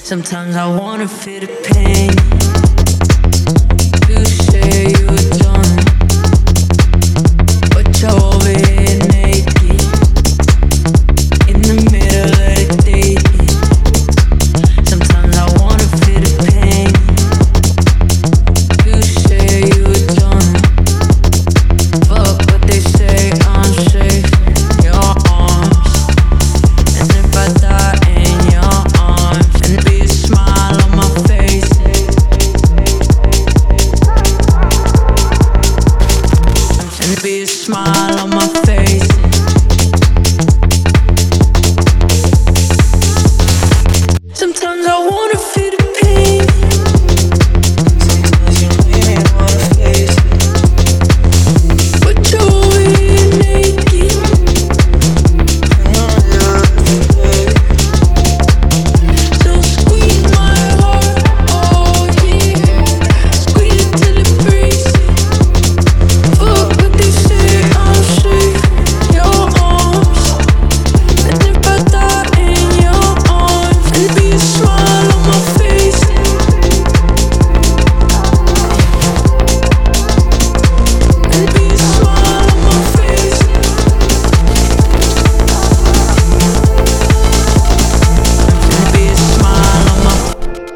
Sometimes I wanna feel the pain. You say you're done, but you're over here naked in the middle of the day. Sometimes I wanna feel the pain. You say you're done, fuck what they say, I'm safe in your arms. And if I die in your arms, and be a smile on my face. And be a smile on my face. Sometimes I wanna feel the pain. Sometimes you make me wanna face it. But you're over here naked. So squeeze my heart, oh yeah. Squeeze it till it breaks. Fuck what they say, I'm safe in your arms. And if I die in your arms, and be a smile on my face. And be a smile on my face. And be a smile on my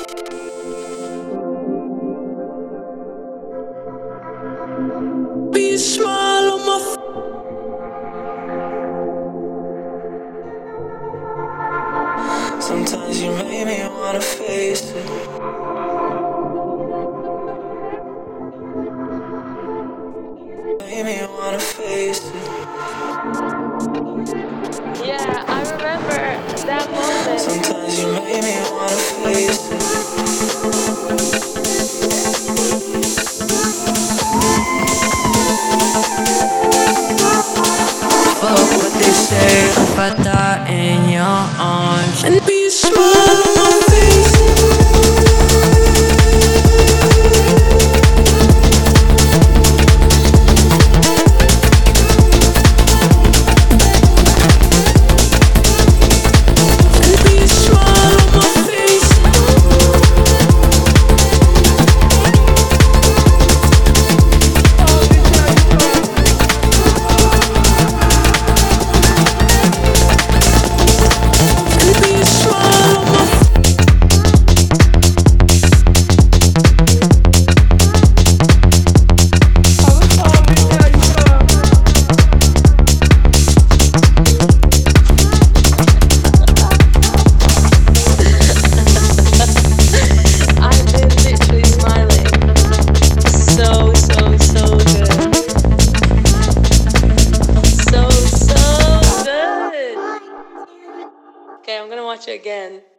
Be a smile on my Sometimes you make me wanna face it. Make me wanna face it. Yeah, I remember that moment. Sometimes you make me wanna face it. Fuck what they say if I die in your arms. And be a smile on my face. And be a smile on my face. And be a smile on my I've been literally smiling. So good. So good. Okay, I'm gonna watch it again.